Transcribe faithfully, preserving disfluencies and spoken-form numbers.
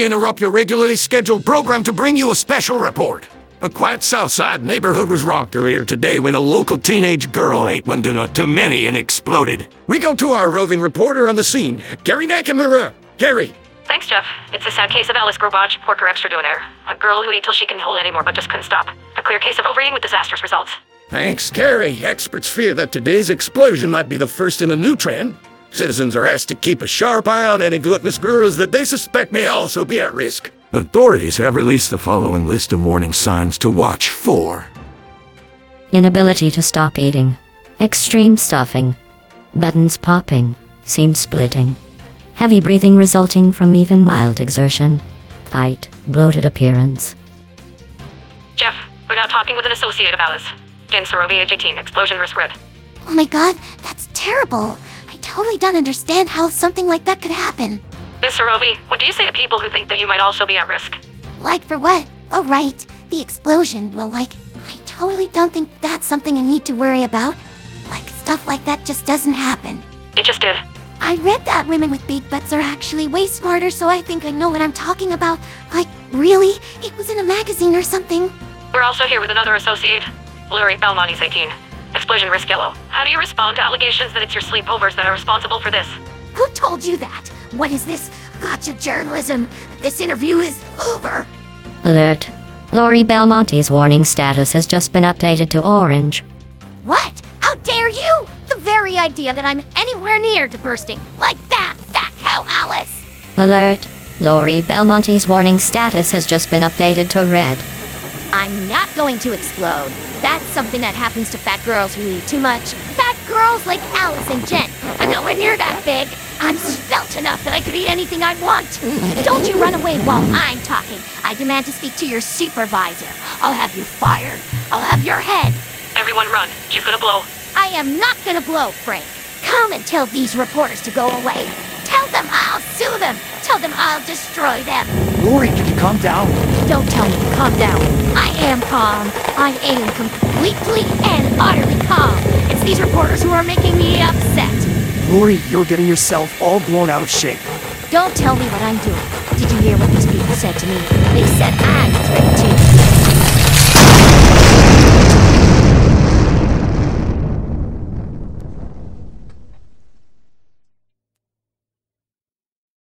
interrupt your regularly scheduled program to bring you a special report. A quiet Southside neighborhood was rocked earlier today when a local teenage girl ate one donut too many and exploded. We go to our roving reporter on the scene, Gary Nakamura. Gary. Thanks, Jeff. It's a sad case of Alice Grobaj, Porker Extra Donaire. A girl who ate till she couldn't hold anymore but just couldn't stop. A clear case of overeating with disastrous results. Thanks, Gary. Experts fear that today's explosion might be the first in a new trend. Citizens are asked to keep a sharp eye on any gluttonous girls that they suspect may also be at risk. Authorities have released the following list of warning signs to watch for. Inability to stop eating. Extreme stuffing. Buttons popping. Seam splitting. Heavy breathing resulting from even mild exertion. Tight, bloated appearance. Jeff, we're now talking with an associate of Alice. Jen Sorovi, age eighteen, explosion risk red. Oh my god, that's terrible. I totally don't understand how something like that could happen. Miss Sorovi, what do you say to people who think that you might also be at risk? Like for what? Oh right, the explosion. Well, like, I totally don't think that's something I need to worry about. Like, stuff like that just doesn't happen. It just did. I read that women with big butts are actually way smarter, so I think I know what I'm talking about. Like, really? It was in a magazine or something. We're also here with another associate, Lori Belmonte's eighteen. Explosion risk yellow. How do you respond to allegations that it's your sleepovers that are responsible for this? Who told you that? What is this? Gotcha journalism. This interview is over. Alert. Lori Belmonte's warning status has just been updated to orange. What? How dare you? The very idea that I'm anywhere near to bursting. Like that, fat cow Alice. Alert. Lori Belmonte's warning status has just been updated to red. I'm not going to explode. That's something that happens to fat girls who eat too much. Fat girls like Alice and Jen. I'm nowhere near that big. I'm svelte enough that I could eat anything I want. Don't you run away while I'm talking. I demand to speak to your supervisor. I'll have you fired. I'll have your head. Everyone run. She's gonna blow. I am not gonna blow, Frank. Come and tell these reporters to go away. Tell them I'll sue them. Tell them I'll destroy them. Lori, can you calm down? Don't tell me to calm down. I am calm. I am completely and utterly calm. It's these reporters who are making me upset. Lori, you're getting yourself all blown out of shape. Don't tell me what I'm doing. Did you hear what these people said to me? They said I was ready to